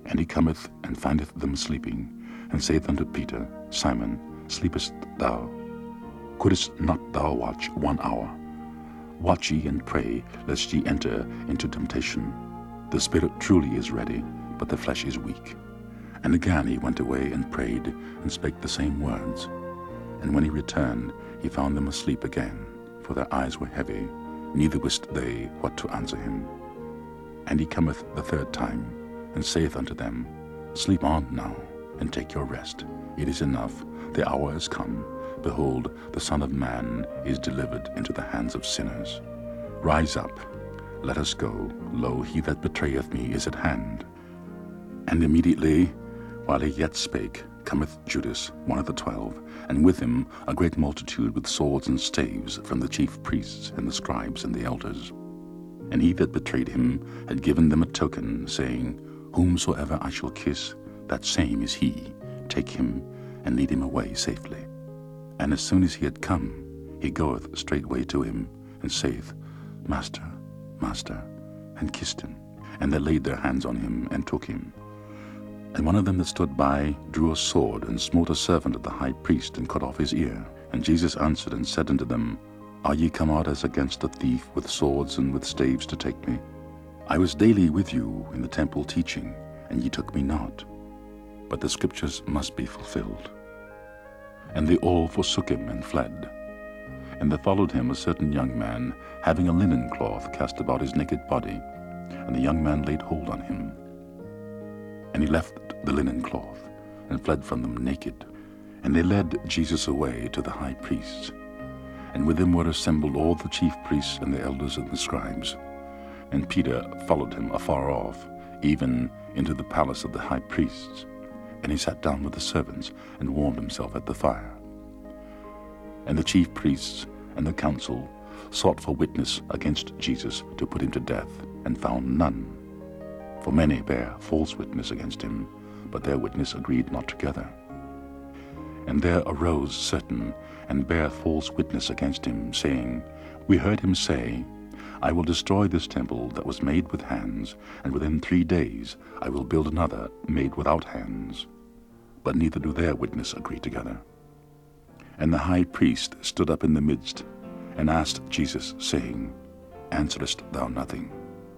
And he cometh and findeth them sleeping, and saith unto Peter, Simon, sleepest thou? Couldest not thou watch 1 hour? Watch ye and pray, lest ye enter into temptation. The spirit truly is ready, but the flesh is weak. And again he went away and prayed, and spake the same words. And when he returned, he found them asleep again, for their eyes were heavy, neither wist they what to answer him. And he cometh the third time, and saith unto them, Sleep on now, and take your rest. It is enough, the hour is come. Behold, the Son of Man is delivered into the hands of sinners. Rise up, let us go. Lo, he that betrayeth me is at hand. And immediately, while he yet spake, cometh Judas, one of the 12, and with him a great multitude with swords and staves from the chief priests and the scribes and the elders. And he that betrayed him had given them a token, saying, Whomsoever I shall kiss, that same is he. Take him, and lead him away safely. And as soon as he had come, he goeth straightway to him, and saith, Master, Master, and kissed him. And they laid their hands on him, and took him. And one of them that stood by drew a sword, and smote a servant of the high priest, and cut off his ear. And Jesus answered and said unto them, Are ye come out as against a thief with swords and with staves to take me? I was daily with you in the temple teaching, and ye took me not. But the scriptures must be fulfilled. And they all forsook him and fled. And there followed him a certain young man, having a linen cloth cast about his naked body. And the young man laid hold on him. And he left the linen cloth, and fled from them naked. And they led Jesus away to the high priests. And with him were assembled all the chief priests and the elders and the scribes. And Peter followed him afar off, even into the palace of the high priests. And he sat down with the servants, and warmed himself at the fire. And the chief priests and the council sought for witness against Jesus to put him to death, and found none. For many bare false witness against him, but their witness agreed not together. And there arose certain, and bare false witness against him, saying, We heard him say, I will destroy this temple that was made with hands, and within 3 days I will build another made without hands. But neither do their witness agree together. And the high priest stood up in the midst, and asked Jesus, saying, Answerest thou nothing?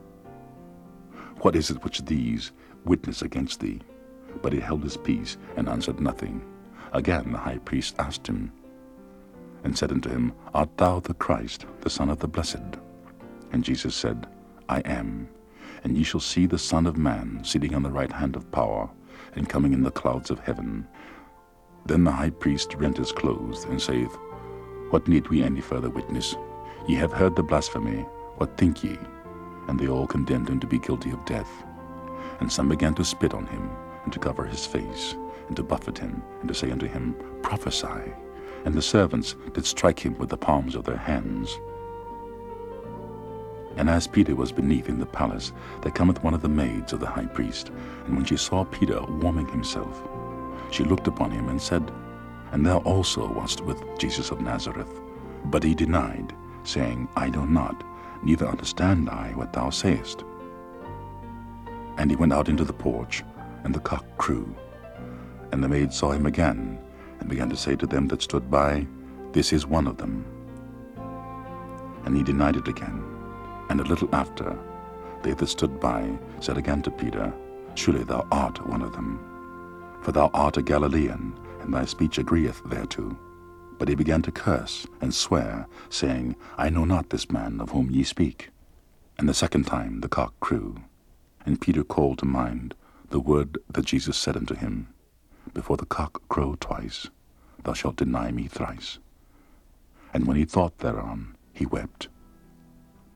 What is it which these witness against thee? But he held his peace, and answered nothing. Again the high priest asked him, and said unto him, Art thou the Christ, the Son of the Blessed? And Jesus said, I am. And ye shall see the Son of Man sitting on the right hand of power, and coming in the clouds of heaven. Then the high priest rent his clothes, and saith, What need we any further witness? Ye have heard the blasphemy. What think ye? And they all condemned him to be guilty of death. And some began to spit on him, and to cover his face, and to buffet him, and to say unto him, Prophesy. And the servants did strike him with the palms of their hands. And as Peter was beneath in the palace, there cometh one of the maids of the high priest. And when she saw Peter warming himself, she looked upon him and said, And thou also wast with Jesus of Nazareth. But he denied, saying, I know not, neither understand I what thou sayest. And he went out into the porch, and the cock crew. And the maid saw him again, and began to say to them that stood by, This is one of them. And he denied it again. And a little after, they that stood by said again to Peter, Surely thou art one of them. For thou art a Galilean, and thy speech agreeth thereto. But he began to curse and swear, saying, I know not this man of whom ye speak. And the second time the cock crew. And Peter called to mind the word that Jesus said unto him, Before the cock crow twice, thou shalt deny me thrice. And when he thought thereon, he wept.